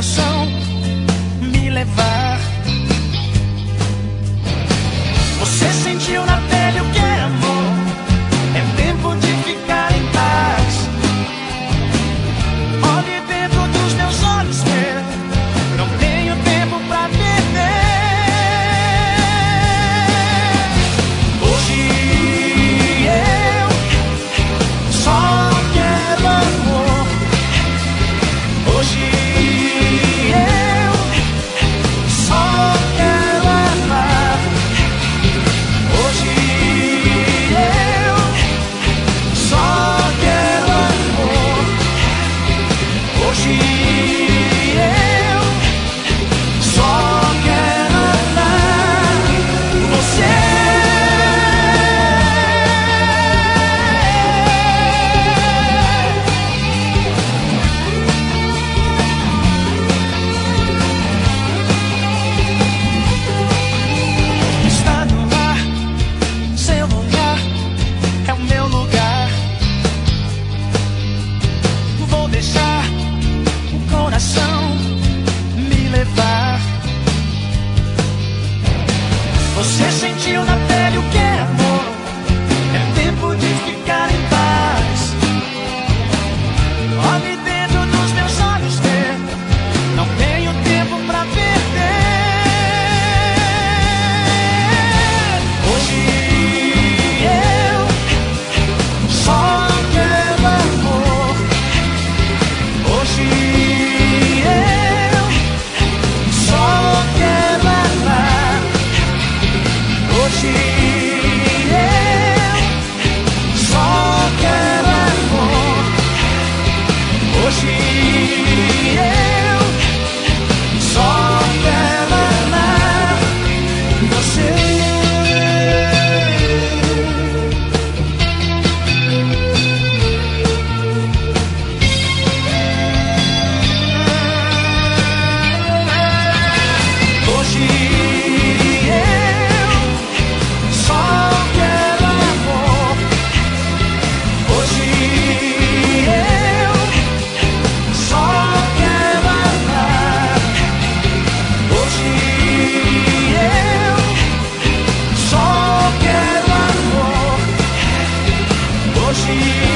coração me levar. Você sentiu na pele o que é amor, é tempo de ficar em paz. Olhe dentro dos meus olhos, ver, não tenho tempo pra perder. Hoje eu só quero amor. Hoje eu só quero amar. Hoje eu só quero amor. Hoje eu só quero amar você. Está no ar, seu olhar é o meu lugar. Vou deixar o coração me levar. Você sentiu na pele o que é amor, é tempo de ficar em paz. Olhe dentro dos meus olhos, ver, não tenho tempo pra perder. Hoje eu só quero amor. Hoje eu só quero amar. Hoje eu só quero amor. Hoje eu só quero amar você. Hoje eu só quero amor. Hoje eu só quero amar. Hoje eu só quero amor. Hoje